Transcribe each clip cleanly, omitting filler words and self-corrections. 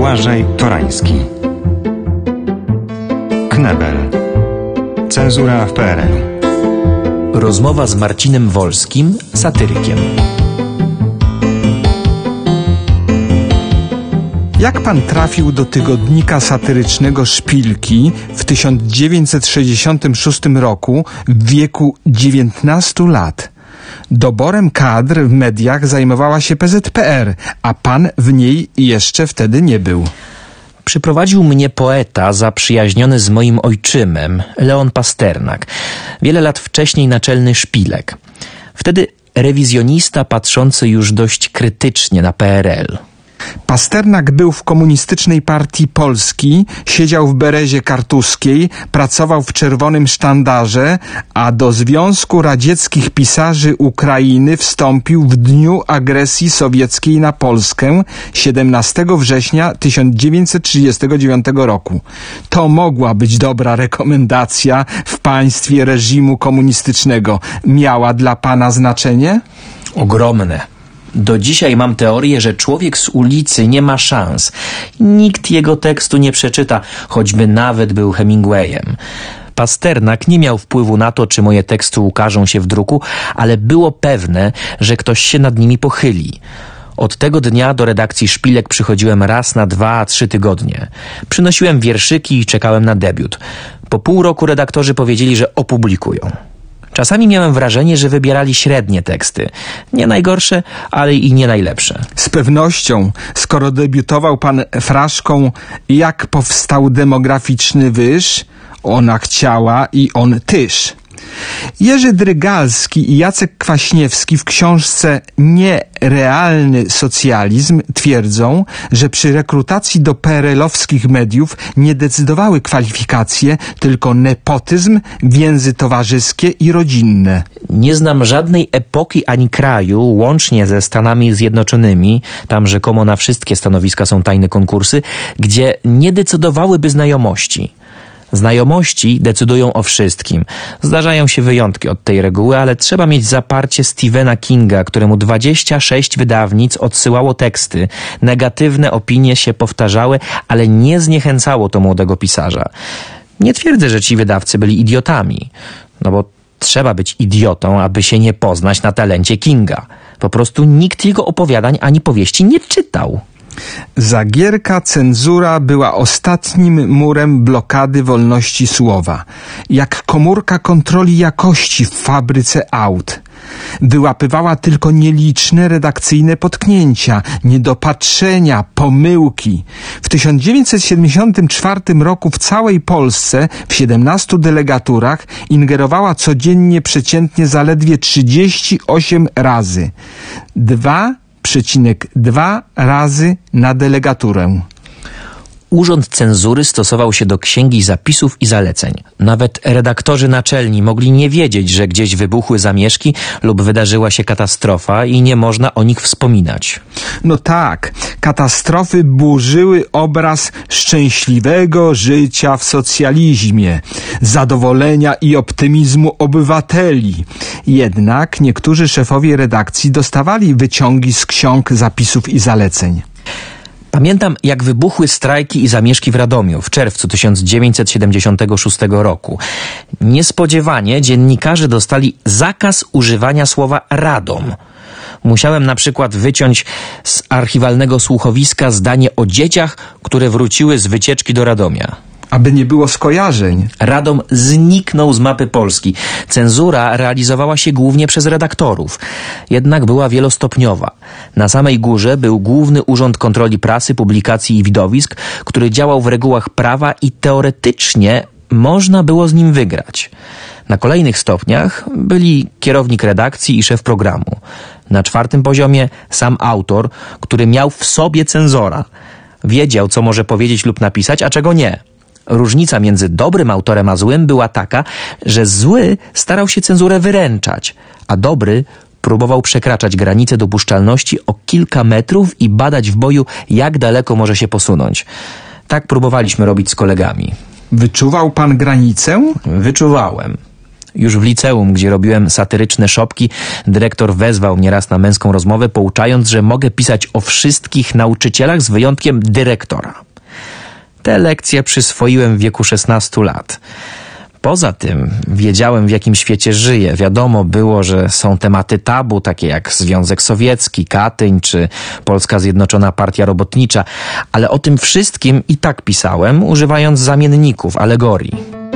Błażej Torański. Knebel. Cenzura w PRL-u. Rozmowa z Marcinem Wolskim, satyrykiem. Jak pan trafił do tygodnika satyrycznego Szpilki w 1966 roku w wieku 19 lat? Doborem kadr w mediach zajmowała się PZPR, a pan w niej jeszcze wtedy nie był. Przyprowadził mnie poeta zaprzyjaźniony z moim ojczymem, Leon Pasternak. Wiele lat wcześniej naczelny Szpilek. Wtedy rewizjonista patrzący już dość krytycznie na PRL. Pasternak był w Komunistycznej Partii Polski, siedział w Berezie Kartuskiej, pracował w Czerwonym Sztandarze, a do Związku Radzieckich Pisarzy Ukrainy wstąpił w dniu agresji sowieckiej na Polskę 17 września 1939 roku. To mogła być dobra rekomendacja w państwie reżimu komunistycznego. Miała dla pana znaczenie? Ogromne. Do dzisiaj mam teorię, że człowiek z ulicy nie ma szans. Nikt jego tekstu nie przeczyta, choćby nawet był Hemingwayem. Pasternak nie miał wpływu na to, czy moje teksty ukażą się w druku, ale było pewne, że ktoś się nad nimi pochyli. Od tego dnia do redakcji Szpilek przychodziłem raz na 2-3 tygodnie. Przynosiłem wierszyki i czekałem na debiut. Po pół roku redaktorzy powiedzieli, że opublikują. Czasami miałem wrażenie, że wybierali średnie teksty. Nie najgorsze, ale i nie najlepsze. Z pewnością, skoro debiutował pan fraszką Jak powstał demograficzny wyż, ona chciała i on tyż. Jerzy Drygalski i Jacek Kwaśniewski w książce Nierealny socjalizm twierdzą, że przy rekrutacji do PRL-owskich mediów nie decydowały kwalifikacje, tylko nepotyzm, więzy towarzyskie i rodzinne. Nie znam żadnej epoki ani kraju, łącznie ze Stanami Zjednoczonymi, tam rzekomo na wszystkie stanowiska są tajne konkursy, gdzie nie decydowałyby znajomości. Znajomości decydują o wszystkim. Zdarzają się wyjątki od tej reguły, ale trzeba mieć zaparcie Stephena Kinga, któremu 26 wydawnic odsyłało teksty. Negatywne opinie się powtarzały, ale nie zniechęcało to młodego pisarza. Nie twierdzę, że ci wydawcy byli idiotami. No bo trzeba być idiotą, aby się nie poznać na talencie Kinga. Po prostu nikt jego opowiadań ani powieści nie czytał. Zagierka cenzura była ostatnim murem blokady wolności słowa, jak komórka kontroli jakości w fabryce aut. Wyłapywała tylko nieliczne redakcyjne potknięcia, niedopatrzenia, pomyłki. W 1974 roku w całej Polsce w 17 delegaturach ingerowała codziennie przeciętnie zaledwie 38 razy. 2,2 razy na delegaturę. Urząd Cenzury stosował się do księgi zapisów i zaleceń. Nawet redaktorzy naczelni mogli nie wiedzieć, że gdzieś wybuchły zamieszki lub wydarzyła się katastrofa i nie można o nich wspominać. No tak, katastrofy burzyły obraz szczęśliwego życia w socjalizmie, zadowolenia i optymizmu obywateli. Jednak niektórzy szefowie redakcji dostawali wyciągi z ksiąg zapisów i zaleceń. Pamiętam, jak wybuchły strajki i zamieszki w Radomiu w czerwcu 1976 roku. Niespodziewanie dziennikarze dostali zakaz używania słowa Radom. Musiałem na przykład wyciąć z archiwalnego słuchowiska zdanie o dzieciach, które wróciły z wycieczki do Radomia. Aby nie było skojarzeń. Radom zniknął z mapy Polski. Cenzura realizowała się głównie przez redaktorów. Jednak była wielostopniowa. Na samej górze był Główny Urząd Kontroli Prasy, Publikacji i Widowisk, który działał w regułach prawa i teoretycznie można było z nim wygrać. Na kolejnych stopniach byli kierownik redakcji i szef programu. Na 4. poziomie sam autor, który miał w sobie cenzora. Wiedział, co może powiedzieć lub napisać, a czego nie. Różnica między dobrym autorem a złym była taka, że zły starał się cenzurę wyręczać, a dobry próbował przekraczać granice dopuszczalności o kilka metrów i badać w boju, jak daleko może się posunąć. Tak próbowaliśmy robić z kolegami. Wyczuwał pan granicę? Wyczuwałem. Już w liceum, gdzie robiłem satyryczne szopki, dyrektor wezwał mnie raz na męską rozmowę, pouczając, że mogę pisać o wszystkich nauczycielach z wyjątkiem dyrektora. Te lekcje przyswoiłem w wieku 16 lat. Poza tym wiedziałem, w jakim świecie żyję. Wiadomo było, że są tematy tabu, takie jak Związek Sowiecki, Katyń czy Polska Zjednoczona Partia Robotnicza, ale o tym wszystkim i tak pisałem, używając zamienników, alegorii.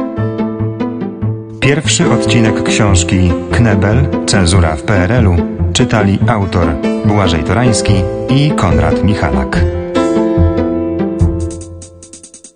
Pierwszy odcinek książki Knebel, cenzura w PRL-u czytali autor Błażej Torański i Konrad Michalak.